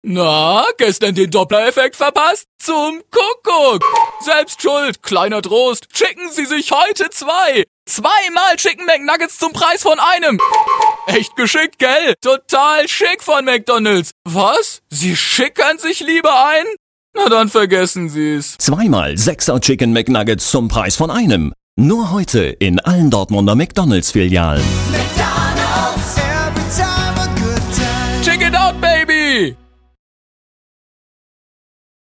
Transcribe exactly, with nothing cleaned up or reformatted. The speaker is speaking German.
Na, gestern den Doppler-Effekt verpasst? Zum Kuckuck! Selbst schuld, kleiner Trost. Schicken Sie sich heute zwei. Zweimal Chicken McNuggets zum Preis von einem. Echt geschickt, gell? Total schick von McDonald's. Was? Sie schickern sich lieber ein? Na dann vergessen Sie's. Zweimal Sechser Chicken McNuggets zum Preis von einem. Nur heute in allen Dortmunder McDonald's-Filialen. McDonald's, every time a good time. Check it out, baby!